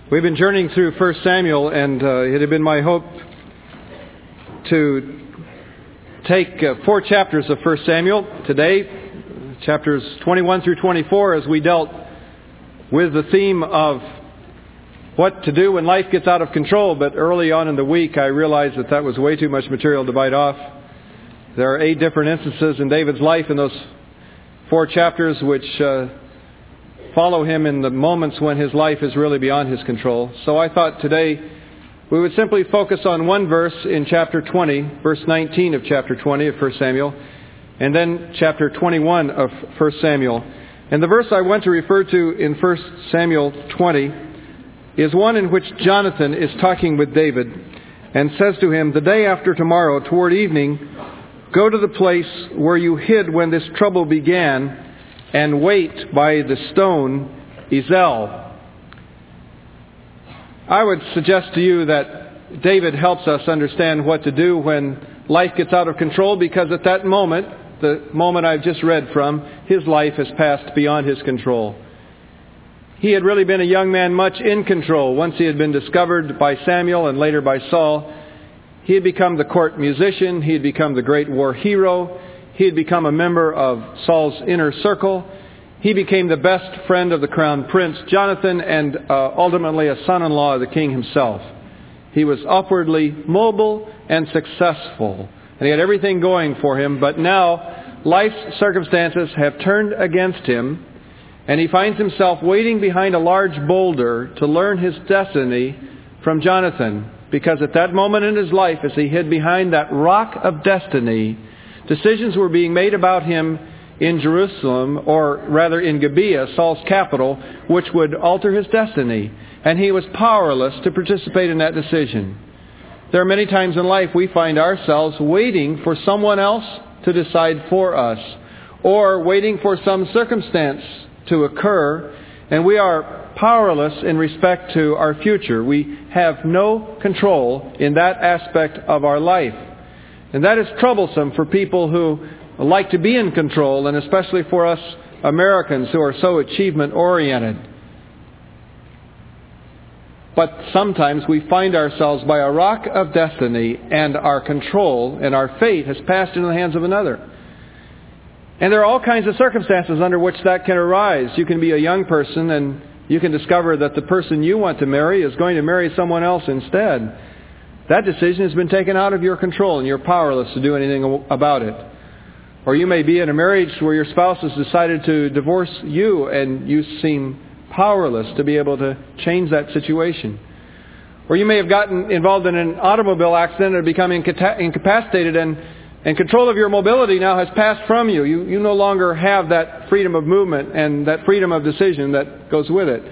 We've been journeying through 1 Samuel, and it had been my hope to take 4 chapters of 1 Samuel today, chapters 21 through 24, as we dealt with the theme of what to do when life gets out of control. But early on in the week, I realized that was way too much material to bite off. There are 8 different instances in David's life in those 4 chapters which follow him in the moments when his life is really beyond his control. So I thought today we would simply focus on one verse in chapter 20, verse 19 of chapter 20 of 1 Samuel, and then chapter 21 of 1 Samuel. And the verse I want to refer to in 1 Samuel 20 is one in which Jonathan is talking with David and says to him, "The day after tomorrow, toward evening, go to the place where you hid when this trouble began, and wait by the stone Ezel." I would suggest to you that David helps us understand what to do when life gets out of control, because at that moment, the moment I've just read from, his life has passed beyond his control. He had really been a young man much in control. Once he had been discovered by Samuel and later by Saul, he had become the court musician. He had become the great war hero. He had become a member of Saul's inner circle. He became the best friend of the crown prince, Jonathan, and ultimately a son-in-law of the king himself. He was upwardly mobile and successful, and he had everything going for him. But now life's circumstances have turned against him, and he finds himself waiting behind a large boulder to learn his destiny from Jonathan. Because at that moment in his life, as he hid behind that rock of destiny, decisions were being made about him in Jerusalem, or rather in Gibeah, Saul's capital, which would alter his destiny. And he was powerless to participate in that decision. There are many times in life we find ourselves waiting for someone else to decide for us, or waiting for some circumstance to occur, and we are powerless in respect to our future. We have no control in that aspect of our life. And that is troublesome for people who like to be in control, and especially for us Americans who are so achievement-oriented. But sometimes we find ourselves by a rock of destiny, and our control and our fate has passed into the hands of another. And there are all kinds of circumstances under which that can arise. You can be a young person and you can discover that the person you want to marry is going to marry someone else instead. That decision has been taken out of your control and you're powerless to do anything about it. Or you may be in a marriage where your spouse has decided to divorce you and you seem powerless to be able to change that situation. Or you may have gotten involved in an automobile accident and become incapacitated, and control of your mobility now has passed from you. You no longer have that freedom of movement and that freedom of decision that goes with it.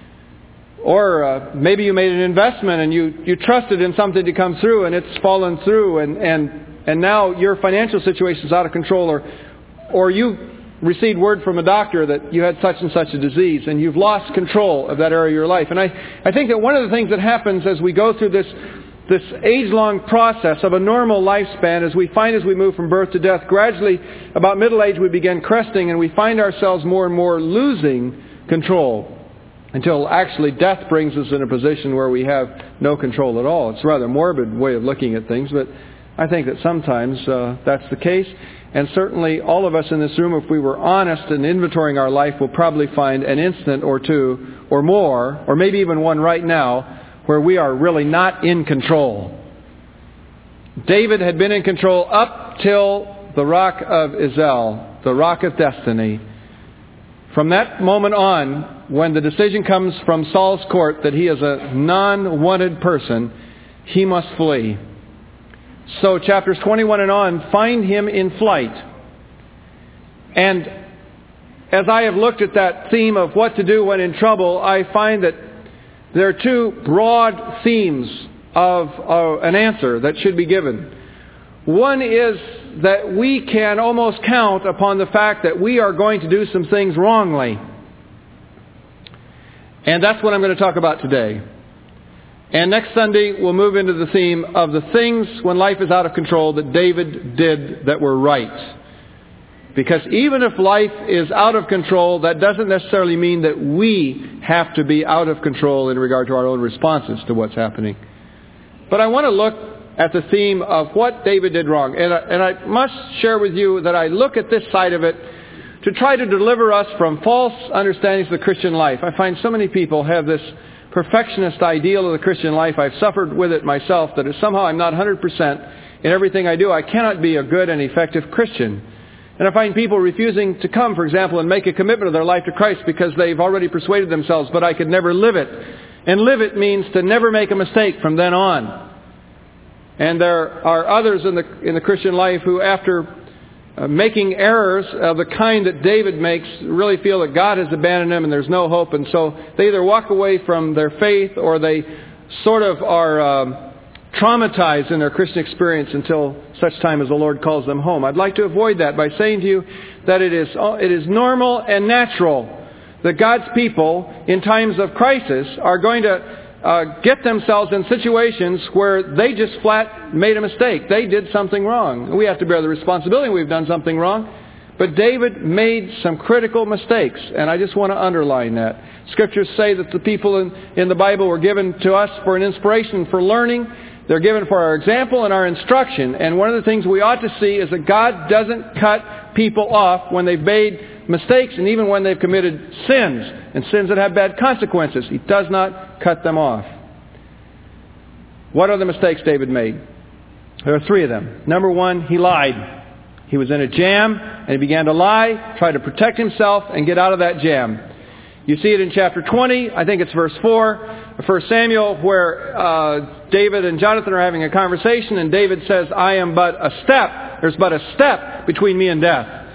Or maybe you made an investment and you trusted in something to come through and it's fallen through, and now your financial situation is out of control, or you received word from a doctor that you had such and such a disease and you've lost control of that area of your life. And I think that one of the things that happens as we go through this age-long process of a normal lifespan, as we find as we move from birth to death, gradually about middle age we begin cresting and we find ourselves more and more losing control until actually death brings us in a position where we have no control at all. It's a rather morbid way of looking at things, but I think that sometimes that's the case. And certainly all of us in this room, if we were honest in inventorying our life, will probably find an instant or two or more, or maybe even one right now, where we are really not in control. David had been in control up till the rock of Ezel, the rock of destiny. From that moment on, when the decision comes from Saul's court that he is a non-wanted person, he must flee. So chapters 21 and on find him in flight. And as I have looked at that theme of what to do when in trouble, I find that there are 2 broad themes of an answer that should be given. One is that we can almost count upon the fact that we are going to do some things wrongly. And that's what I'm going to talk about today. And next Sunday we'll move into the theme of the things when life is out of control that David did that were right. Because even if life is out of control, that doesn't necessarily mean that we have to be out of control in regard to our own responses to what's happening. But I want to look at the theme of what David did wrong. And I must share with you that I look at this side of it to try to deliver us from false understandings of the Christian life. I find so many people have this perfectionist ideal of the Christian life. I've suffered with it myself, that if somehow I'm not 100% in everything I do, I cannot be a good and effective Christian. And I find people refusing to come, for example, and make a commitment of their life to Christ because they've already persuaded themselves, but I could never live it. And live it means to never make a mistake from then on. And there are others in the Christian life who, after making errors of the kind that David makes, really feel that God has abandoned them and there's no hope. And so they either walk away from their faith or they sort of are traumatized in their Christian experience until such time as the Lord calls them home. I'd like to avoid that by saying to you that it is normal and natural that God's people in times of crisis are going to get themselves in situations where they just flat made a mistake. They did something wrong. We have to bear the responsibility. We've done something wrong. But David made some critical mistakes, and I just want to underline that. Scriptures say that the people in the Bible were given to us for an inspiration, for learning. They're given for our example and our instruction. And one of the things we ought to see is that God doesn't cut people off when they've made mistakes and even when they've committed sins, and sins that have bad consequences. He does not cut them off. What are the mistakes David made? There are three of them. Number one, he lied. He was in a jam and he began to lie, try to protect himself and get out of that jam. You see it in chapter 20, I think it's verse 4, 1 Samuel, where David and Jonathan are having a conversation, and David says, I am but a step. There's but a step between me and death.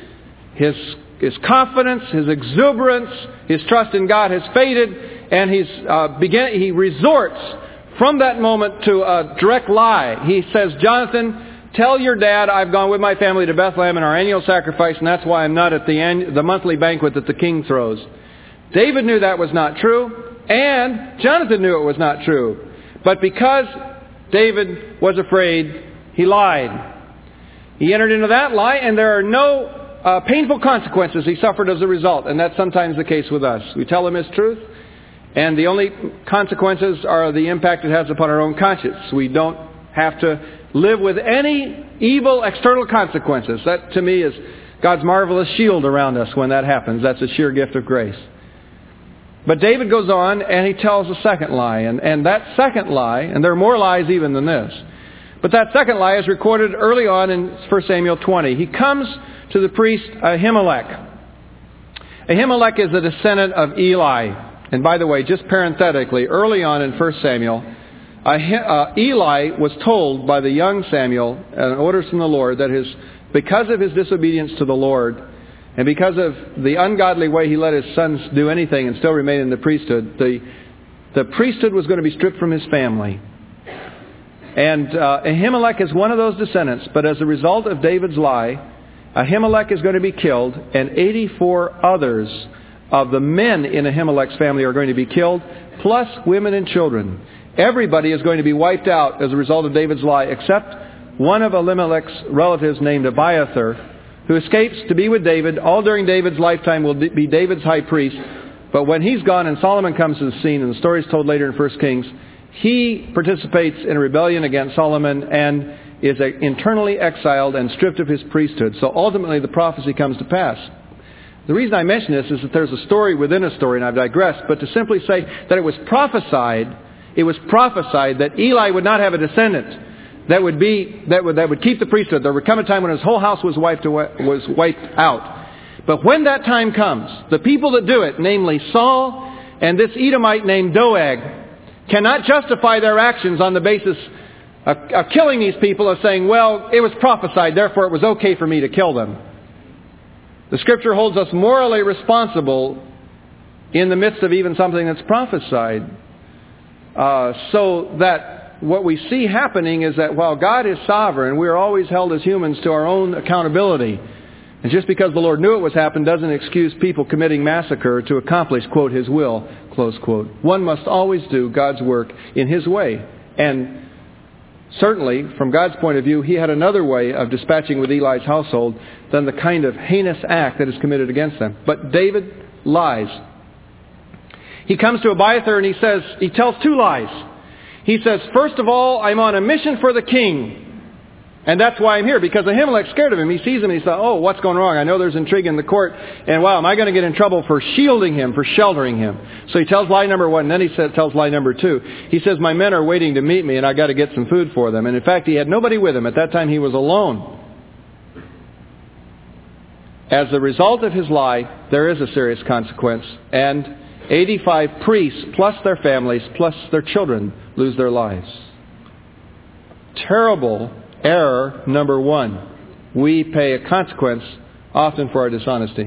His confidence, his exuberance, his trust in God has faded, and he resorts from that moment to a direct lie. He says, Jonathan, tell your dad I've gone with my family to Bethlehem in our annual sacrifice, and that's why I'm not at the monthly banquet that the king throws. David knew that was not true, and Jonathan knew it was not true. But because David was afraid, he lied. He entered into that lie, and there are no painful consequences he suffered as a result. And that's sometimes the case with us. We tell him his truth, and the only consequences are the impact it has upon our own conscience. We don't have to live with any evil external consequences. That, to me, is God's marvelous shield around us when that happens. That's a sheer gift of grace. But David goes on and he tells a second lie. And that second lie, and there are more lies even than this, but that second lie is recorded early on in 1 Samuel 20. He comes to the priest Ahimelech. Ahimelech is a descendant of Eli. And by the way, just parenthetically, early on in 1 Samuel, Eli was told by the young Samuel, orders from the Lord, that because of his disobedience to the Lord, and because of the ungodly way he let his sons do anything and still remain in the priesthood, the priesthood was going to be stripped from his family. And Ahimelech is one of those descendants, but as a result of David's lie, Ahimelech is going to be killed, and 84 others of the men in Ahimelech's family are going to be killed, plus women and children. Everybody is going to be wiped out as a result of David's lie, except one of Elimelech's relatives named Abiathar, who escapes to be with David. All during David's lifetime will be David's high priest. But when he's gone and Solomon comes to the scene, and the story is told later in 1 Kings, he participates in a rebellion against Solomon and is internally exiled and stripped of his priesthood. So ultimately the prophecy comes to pass. The reason I mention this is that there's a story within a story, and I've digressed, but to simply say that it was prophesied that Eli would not have a descendant that would keep the priesthood. There would come a time when his whole house was wiped out. But when that time comes, the people that do it, namely Saul and this Edomite named Doeg, cannot justify their actions on the basis of killing these people, of saying, well, it was prophesied, therefore it was okay for me to kill them. The Scripture holds us morally responsible in the midst of even something that's prophesied. So that what we see happening is that while God is sovereign, we are always held as humans to our own accountability. And just because the Lord knew it was happening doesn't excuse people committing massacre to accomplish, quote, His will, close quote. One must always do God's work in His way. And Certainly, from God's point of view, he had another way of dispatching with Eli's household than the kind of heinous act that is committed against them. But David lies. He comes to Abiathar and he tells two lies. He says, first of all, I'm on a mission for the king. And that's why I'm here, because Ahimelech's scared of him. He sees him and he says, oh, what's going wrong? I know there's intrigue in the court. And wow, am I going to get in trouble for shielding him, for sheltering him? So he tells lie number one, and then he tells lie number two. He says, my men are waiting to meet me and I got to get some food for them. And in fact, he had nobody with him. At that time, he was alone. As a result of his lie, there is a serious consequence. And 85 priests, plus their families, plus their children, lose their lives. Terrible error number one. We pay a consequence often for our dishonesty.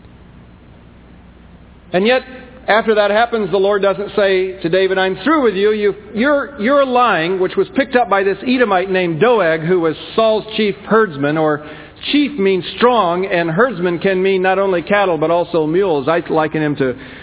And yet, after that happens, the Lord doesn't say to David, I'm through with you. You're lying, which was picked up by this Edomite named Doeg, who was Saul's chief herdsman, or chief means strong, and herdsman can mean not only cattle but also mules. I liken him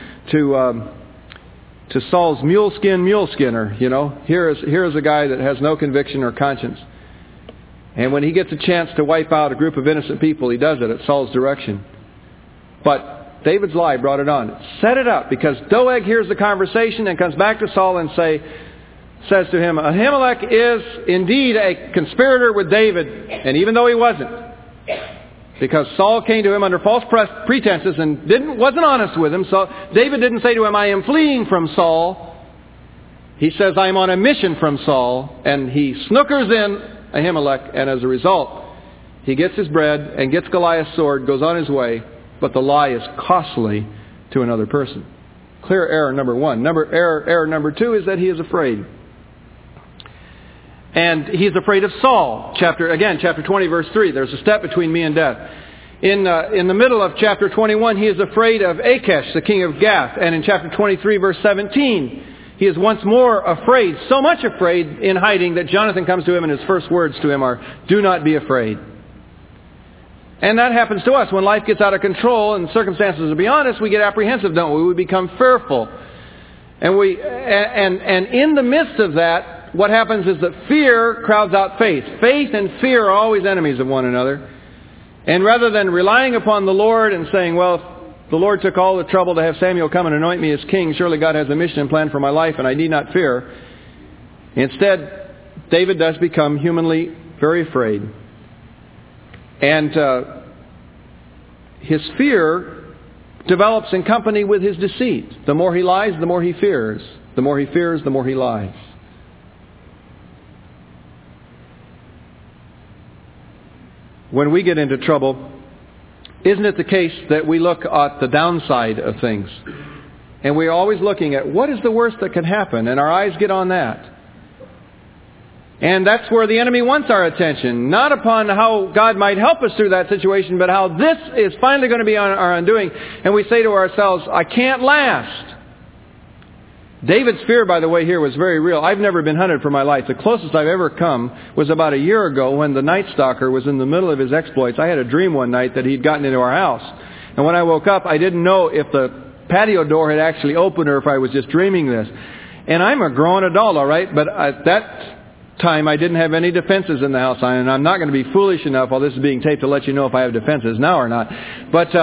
to Saul's mule skinner. You know, here's a guy that has no conviction or conscience. And when he gets a chance to wipe out a group of innocent people, he does it at Saul's direction. But David's lie brought it on. Set it up, because Doeg hears the conversation and comes back to Saul and says to him, Ahimelech is indeed a conspirator with David, and even though he wasn't, because Saul came to him under false pretenses and wasn't honest with him, so David didn't say to him, I am fleeing from Saul. He says, I am on a mission from Saul, and he snookers in Ahimelech, and as a result, he gets his bread and gets Goliath's sword, goes on his way, but the lie is costly to another person. Clear error number one. Error number two is that he is afraid. And he's afraid of Saul. Chapter 20, verse 3. There's a step between me and death. In the middle of chapter 21, he is afraid of Achish, the king of Gath. And in chapter 23, verse 17, he is once more afraid, so much afraid in hiding that Jonathan comes to him and his first words to him are, do not be afraid. And that happens to us. When life gets out of control and circumstances are beyond us, we get apprehensive, don't we? We become fearful. And in the midst of that, what happens is that fear crowds out faith. Faith and fear are always enemies of one another. And rather than relying upon the Lord and saying, well, the Lord took all the trouble to have Samuel come and anoint me as king. Surely God has a mission and plan for my life, and I need not fear. Instead, David does become humanly very afraid. And his fear develops in company with his deceit. The more he lies, the more he fears. The more he fears, the more he lies. When we get into trouble, isn't it the case that we look at the downside of things? And we're always looking at what is the worst that can happen, and our eyes get on that. And that's where the enemy wants our attention. Not upon how God might help us through that situation, but how this is finally going to be our undoing. And we say to ourselves, I can't last. David's fear, by the way, here was very real. I've never been hunted for my life. The closest I've ever come was about a year ago when the Night Stalker was in the middle of his exploits. I had a dream one night that he'd gotten into our house. And when I woke up, I didn't know if the patio door had actually opened or if I was just dreaming this. And I'm a grown adult, all right, but at that time I didn't have any defenses in the house. And I'm not going to be foolish enough while this is being taped to let you know if I have defenses now or not. But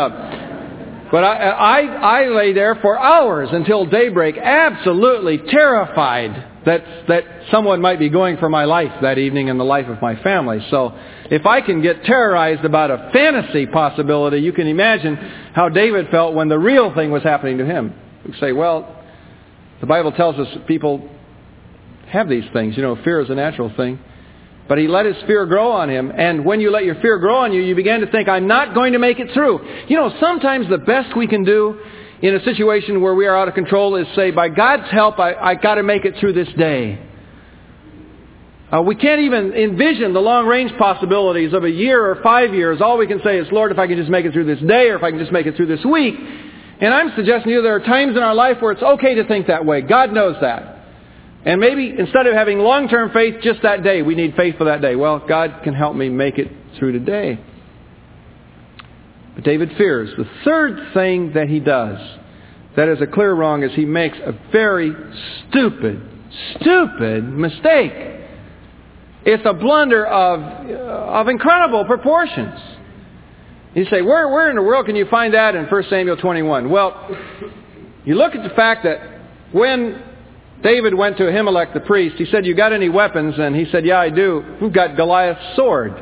I lay there for hours until daybreak, absolutely terrified that someone might be going for my life that evening and the life of my family. So if I can get terrorized about a fantasy possibility, you can imagine how David felt when the real thing was happening to him. You say, well, the Bible tells us that people have these things. You know, fear is a natural thing. But he let his fear grow on him. And when you let your fear grow on you, you begin to think, I'm not going to make it through. You know, sometimes the best we can do in a situation where we are out of control is say, by God's help, I got to make it through this day. We can't even envision the long-range possibilities of a year or 5 years. All we can say is, Lord, if I can just make it through this day, or if I can just make it through this week. And I'm suggesting to you there are times in our life where it's okay to think that way. God knows that. And maybe instead of having long-term faith just that day, we need faith for that day. Well, God can help me make it through today. But David fears. The third thing that he does that is a clear wrong is he makes a very stupid mistake. It's a blunder of incredible proportions. You say, where in the world can you find that in 1 Samuel 21? Well, you look at the fact that when David went to Ahimelech the priest, he said, "You got any weapons?" And he said, "Yeah, I do. We've got Goliath's sword."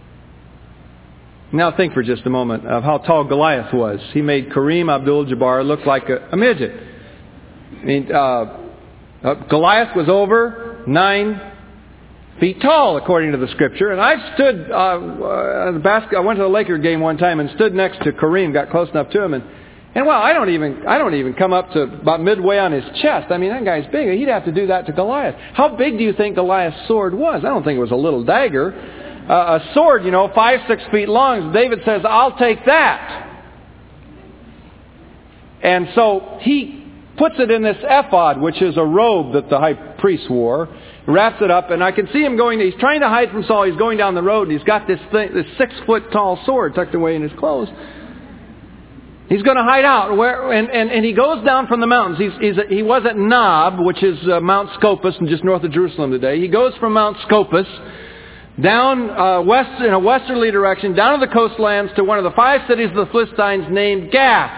Now think for just a moment of how tall Goliath was. He made Kareem Abdul-Jabbar look like a midget. I mean, Goliath was over 9 feet tall, according to the Scripture. And I stood I went to the Laker game one time and stood next to Kareem, got close enough to him, and well, I don't even come up to about midway on his chest. I mean, that guy's big. He'd have to do that to Goliath. How big do you think Goliath's sword was? I don't think it was a little dagger. A sword, 5-6 feet long. David says, "I'll take that." And so he puts it in this ephod, which is a robe that the high priest wore, wraps it up, and I can see him going. He's trying to hide from Saul. He's going down the road, and he's got this 6-foot-tall sword tucked away in his clothes. He's going to hide out. And he goes down from the mountains. He was at Nob, which is Mount Scopus, just north of Jerusalem today. He goes from Mount Scopus down in a westerly direction, down to the coastlands to one of the 5 cities of the Philistines named Gath.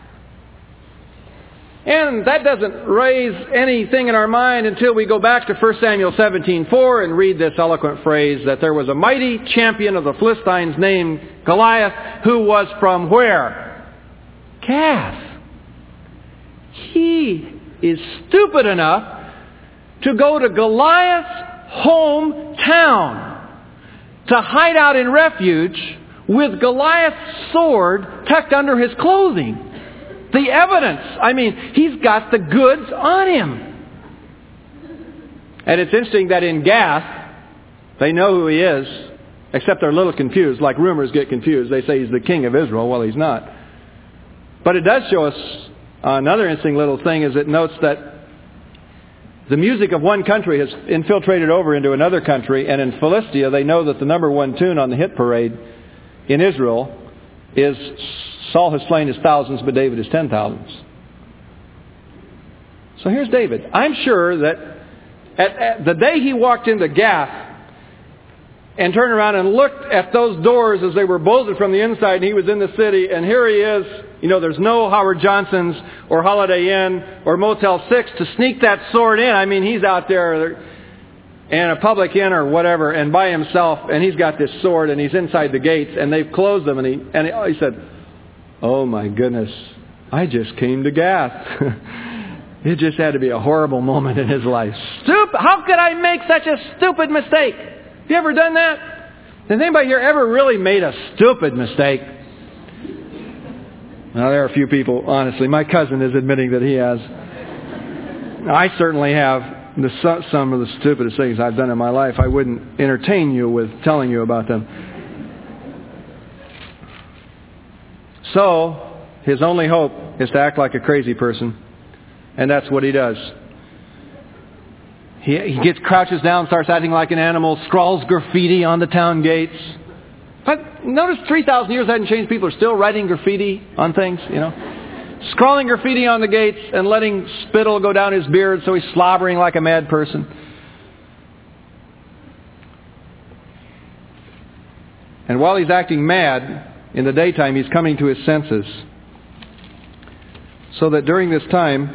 And that doesn't raise anything in our mind until we go back to 1 Samuel 17:4 and read this eloquent phrase that there was a mighty champion of the Philistines named Goliath, who was from where? Gath. He is stupid enough to go to Goliath's hometown to hide out in refuge with Goliath's sword tucked under his clothing. The evidence. I mean, he's got the goods on him. And it's interesting that in Gath, they know who he is, except they're a little confused, like rumors get confused. They say he's the king of Israel. Well, he's not. But it does show us another interesting little thing, is it notes that the music of one country has infiltrated over into another country, and in Philistia, they know that the number one tune on the hit parade in Israel is Saul has slain his thousands, but David his 10,000s. So here's David. I'm sure that at the day he walked into Gath and turned around and looked at those doors as they were bolted from the inside, and he was in the city, and here he is. There's no Howard Johnson's or Holiday Inn or Motel 6 to sneak that sword in. I mean, he's out there in a public inn or whatever and by himself, and he's got this sword, and he's inside the gates, and they've closed them, and he said, "Oh my goodness, I just came to Gath." It just had to be a horrible moment in his life. How could I make such a stupid mistake? Have you ever done that? Has anybody here ever really made a stupid mistake? Now, there are a few people, honestly. My cousin is admitting that he has. I certainly have. Some of the stupidest things I've done in my life. I wouldn't entertain you with telling you about them. So, his only hope is to act like a crazy person. And that's what he does. He crouches down, starts acting like an animal, scrawls graffiti on the town gates. But notice 3,000 years hasn't changed. People are still writing graffiti on things, Scrawling graffiti on the gates and letting spittle go down his beard so he's slobbering like a mad person. And while he's acting mad, in the daytime he's coming to his senses. So that during this time,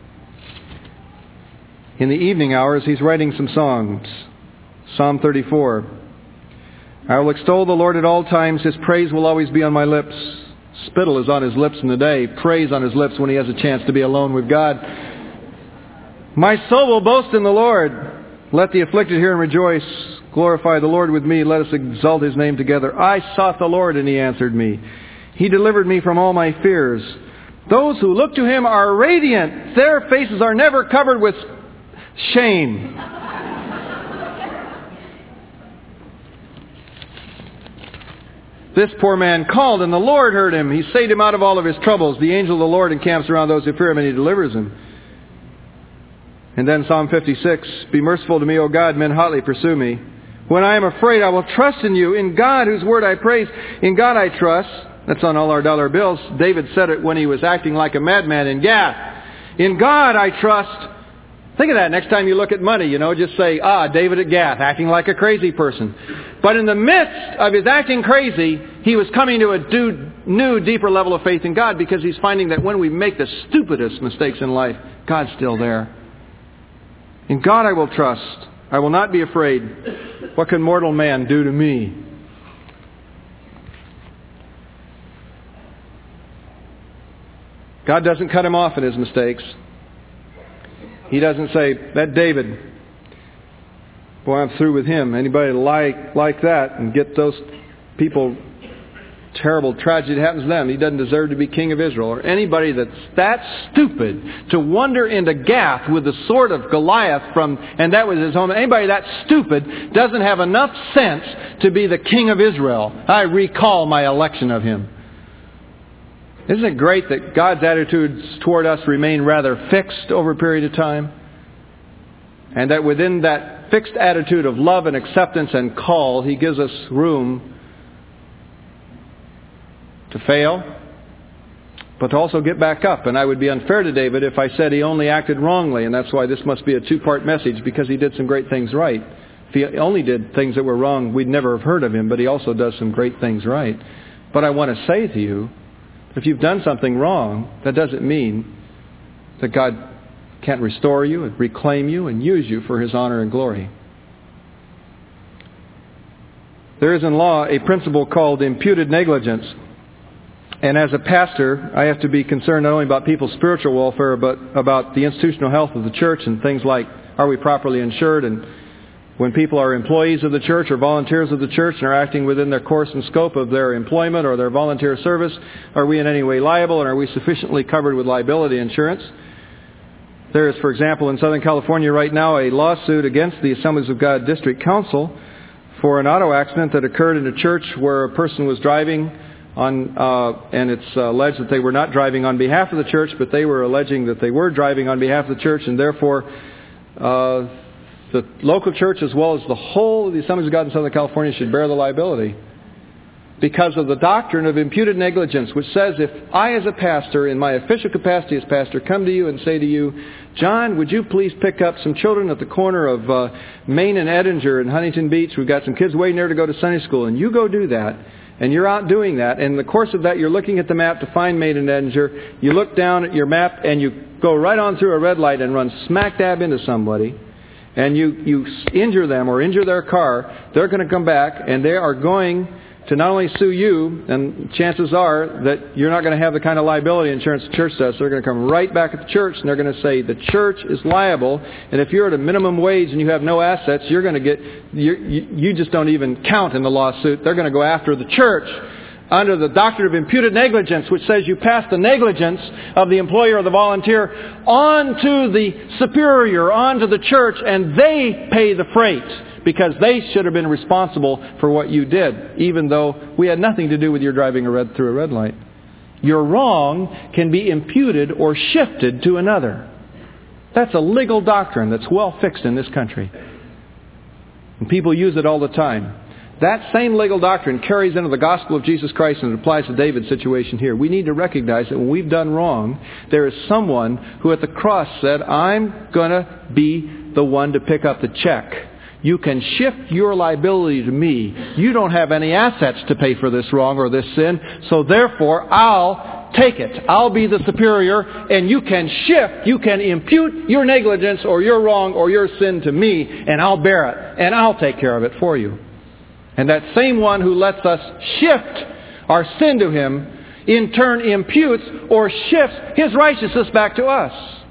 in the evening hours, he's writing some songs. Psalm 34. "I will extol the Lord at all times. His praise will always be on my lips." Spittle is on his lips in the day. Praise on his lips when he has a chance to be alone with God. "My soul will boast in the Lord. Let the afflicted hear and rejoice. Glorify the Lord with me. Let us exalt his name together. I sought the Lord, and he answered me. He delivered me from all my fears. Those who look to him are radiant. Their faces are never covered with shame." "This poor man called, and the Lord heard him. He saved him out of all of his troubles. The angel of the Lord encamps around those who fear him, and he delivers him." And then Psalm 56, "Be merciful to me, O God, men hotly pursue me. When I am afraid, I will trust in you. In God, whose word I praise, in God I trust." That's on all our dollar bills. David said it when he was acting like a madman in Gath. "In God I trust, Think of that next time you look at money, just say, David at Gath, acting like a crazy person. But in the midst of his acting crazy, he was coming to a new, deeper level of faith in God, because he's finding that when we make the stupidest mistakes in life, God's still there. In God I will trust. I will not be afraid. What can mortal man do to me? God doesn't cut him off in his mistakes. He doesn't say, that David, boy, I'm through with him. Anybody like that and get those people, terrible tragedy that happens to them, he doesn't deserve to be king of Israel. Or anybody that's that stupid to wander into Gath with the sword of Goliath and that was his home. Anybody that stupid doesn't have enough sense to be the king of Israel. I recall my election of him. Isn't it great that God's attitudes toward us remain rather fixed over a period of time? And that within that fixed attitude of love and acceptance and call, He gives us room to fail, but to also get back up. And I would be unfair to David if I said he only acted wrongly, and that's why this must be a two-part message, because he did some great things right. If he only did things that were wrong, we'd never have heard of him, but he also does some great things right. But I want to say to you, if you've done something wrong, that doesn't mean that God can't restore you and reclaim you and use you for His honor and glory. There is in law a principle called imputed negligence. And as a pastor, I have to be concerned not only about people's spiritual welfare, but about the institutional health of the church and things like, are we properly insured? And when people are employees of the church or volunteers of the church and are acting within their course and scope of their employment or their volunteer service, are we in any way liable, and are we sufficiently covered with liability insurance? There is, for example, in Southern California right now, a lawsuit against the Assemblies of God District Council for an auto accident that occurred in a church where a person was driving on, and it's alleged that they were not driving on behalf of the church, but they were alleging that they were driving on behalf of the church, and therefore the local church as well as the whole of the Assemblies of God in Southern California should bear the liability because of the doctrine of imputed negligence, which says if I as a pastor, in my official capacity as pastor, come to you and say to you, John, would you please pick up some children at the corner of Main and Edinger in Huntington Beach? We've got some kids waiting there to go to Sunday school, and you go do that. And you're out doing that. And in the course of that, you're looking at the map to find Main and Edinger. You look down at your map and you go right on through a red light and run smack dab into somebody. And you injure them or injure their car. They're going to come back and they are going to not only sue you, and chances are that you're not going to have the kind of liability insurance the church does. So they're going to come right back at the church and they're going to say the church is liable. And if you're at a minimum wage and you have no assets, you're going to get, you just don't even count in the lawsuit. They're going to go after the church under the doctrine of imputed negligence, which says you pass the negligence of the employer or the volunteer on to the superior, on to the church, and they pay the freight because they should have been responsible for what you did, even though we had nothing to do with your driving through a red light. Your wrong can be imputed or shifted to another. That's a legal doctrine that's well fixed in this country. And people use it all the time. That same legal doctrine carries into the gospel of Jesus Christ, and it applies to David's situation here. We need to recognize that when we've done wrong, there is someone who at the cross said, I'm going to be the one to pick up the check. You can shift your liability to me. You don't have any assets to pay for this wrong or this sin, so therefore I'll take it. I'll be the superior, and you can shift, you can impute your negligence or your wrong or your sin to me, and I'll bear it, and I'll take care of it for you. And that same one who lets us shift our sin to Him, in turn imputes or shifts His righteousness back to us.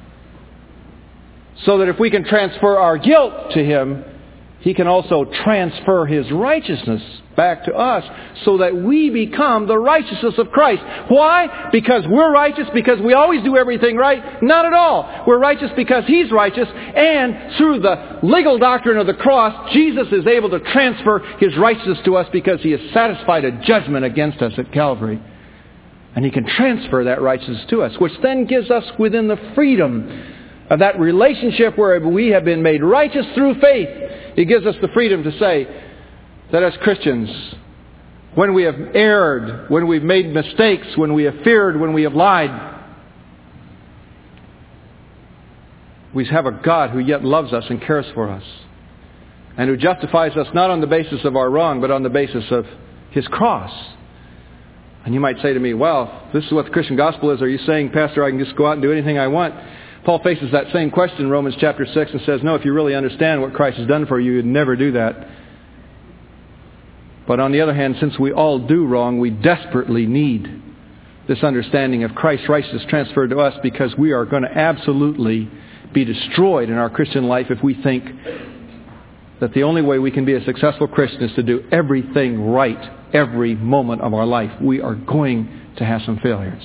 So that if we can transfer our guilt to Him, He can also transfer His righteousness back to us so that we become the righteousness of Christ. Why? Because we're righteous, because we always do everything right? Not at all. We're righteous because He's righteous, and through the legal doctrine of the cross, Jesus is able to transfer His righteousness to us because He has satisfied a judgment against us at Calvary. And He can transfer that righteousness to us, which then gives us within the freedom of that relationship where we have been made righteous through faith. It gives us the freedom to say that as Christians, when we have erred, when we've made mistakes, when we have feared, when we have lied, We have a God who yet loves us and cares for us, and who justifies us not on the basis of our wrong, but on the basis of His cross. And you might say to me, well, this is what the Christian gospel is. Are you saying, Pastor, I can just go out and do anything I want? Paul faces that same question in Romans chapter 6 and says, no, if you really understand what Christ has done for you, you'd never do that. But on the other hand, since we all do wrong, we desperately need this understanding of Christ's righteousness transferred to us, because we are going to absolutely be destroyed in our Christian life if we think that the only way we can be a successful Christian is to do everything right every moment of our life. We are going to have some failures.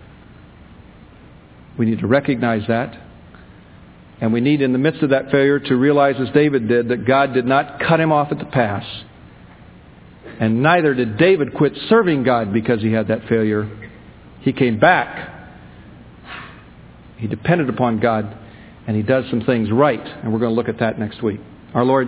We need to recognize that. And we need, in the midst of that failure, to realize, as David did, that God did not cut him off at the pass. And neither did David quit serving God because he had that failure. He came back. He depended upon God. And he does some things right. And we're going to look at that next week. Our Lord,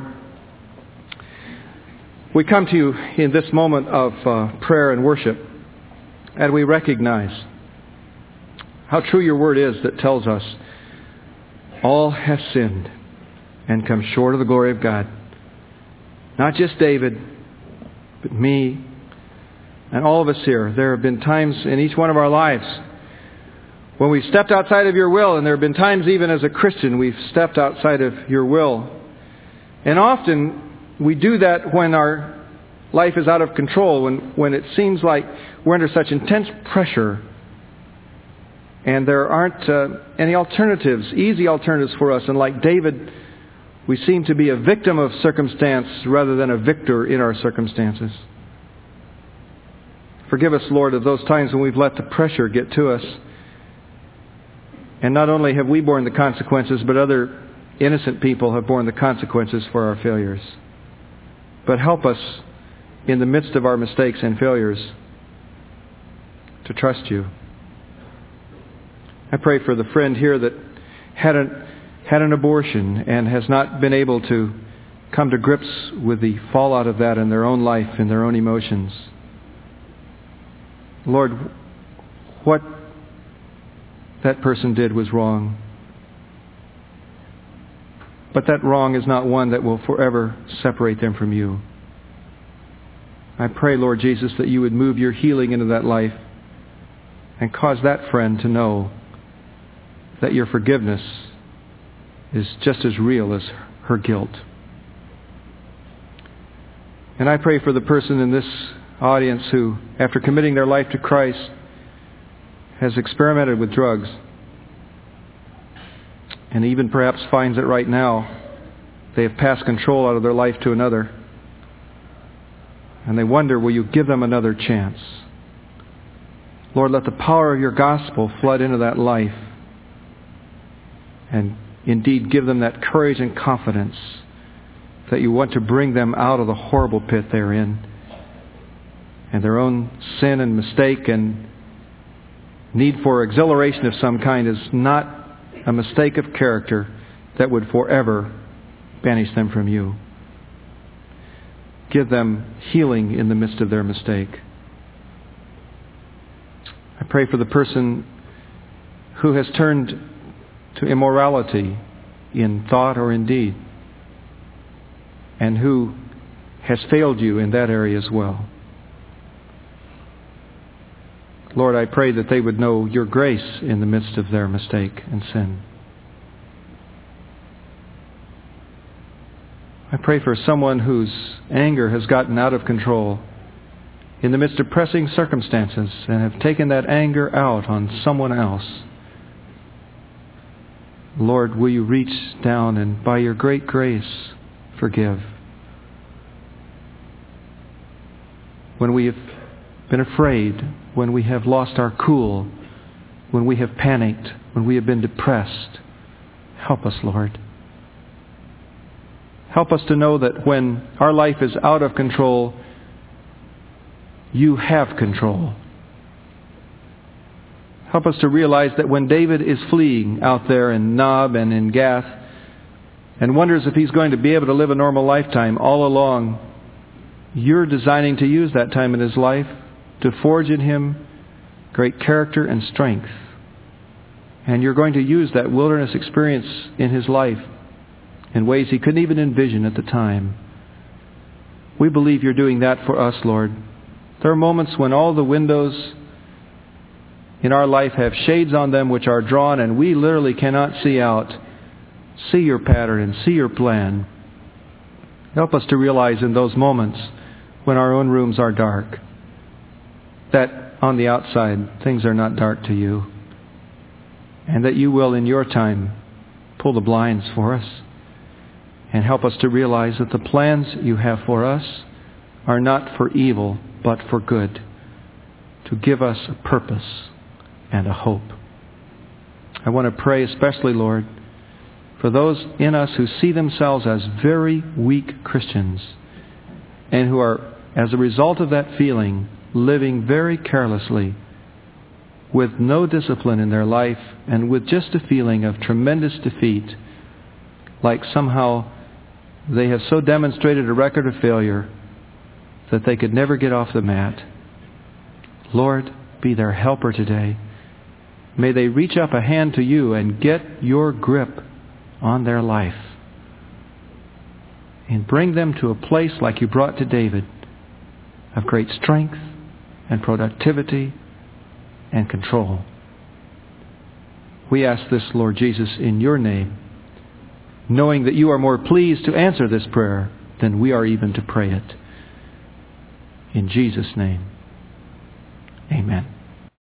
we come to you in this moment of prayer and worship, and we recognize how true your word is that tells us all have sinned and come short of the glory of God. Not just David, but me and all of us here. There have been times in each one of our lives when we've stepped outside of your will, and there have been times even as a Christian we've stepped outside of your will. And often we do that when our life is out of control, when it seems like we're under such intense pressure and there aren't any alternatives, easy alternatives for us. And like David, we seem to be a victim of circumstance rather than a victor in our circumstances. Forgive us, Lord, of those times when we've let the pressure get to us. And not only have we borne the consequences, but other innocent people have borne the consequences for our failures. But help us in the midst of our mistakes and failures to trust you. I pray for the friend here that had an abortion and has not been able to come to grips with the fallout of that in their own life, in their own emotions. Lord, what that person did was wrong. But that wrong is not one that will forever separate them from you. I pray, Lord Jesus, that you would move your healing into that life and cause that friend to know that your forgiveness is just as real as her guilt. And I pray for the person in this audience who, after committing their life to Christ, has experimented with drugs and even perhaps finds that right now they have passed control out of their life to another. And they wonder, will you give them another chance? Lord, let the power of your gospel flood into that life and indeed give them that courage and confidence that you want to bring them out of the horrible pit they're in, and their own sin and mistake and need for exhilaration of some kind is not a mistake of character that would forever banish them from you. Give them healing in the midst of their mistake. I pray for the person who has turned to immorality in thought or in deed, and who has failed you in that area as well. Lord, I pray that they would know your grace in the midst of their mistake and sin. I pray for someone whose anger has gotten out of control in the midst of pressing circumstances and have taken that anger out on someone else. Lord, will you reach down and by your great grace forgive? When we have been afraid, when we have lost our cool, when we have panicked, when we have been depressed, help us, Lord. Help us to know that when our life is out of control, you have control. Help us to realize that when David is fleeing out there in Nob and in Gath and wonders if he's going to be able to live a normal lifetime, all along you're designing to use that time in his life to forge in him great character and strength. And you're going to use that wilderness experience in his life in ways he couldn't even envision at the time. We believe you're doing that for us, Lord. There are moments when all the windows in our life have shades on them which are drawn, and we literally cannot see out. See your pattern and see your plan. Help us to realize in those moments when our own rooms are dark that on the outside things are not dark to you, and that you will in your time pull the blinds for us and help us to realize that the plans you have for us are not for evil but for good, to give us a purpose and a hope. I want to pray especially, Lord, for those in us who see themselves as very weak Christians and who are, as a result of that feeling, living very carelessly with no discipline in their life and with just a feeling of tremendous defeat, like somehow they have so demonstrated a record of failure that they could never get off the mat. Lord, be their helper today. May they reach up a hand to you and get your grip on their life and bring them to a place like you brought to David of great strength and productivity and control. We ask this, Lord Jesus, in your name, knowing that you are more pleased to answer this prayer than we are even to pray it. In Jesus' name, amen.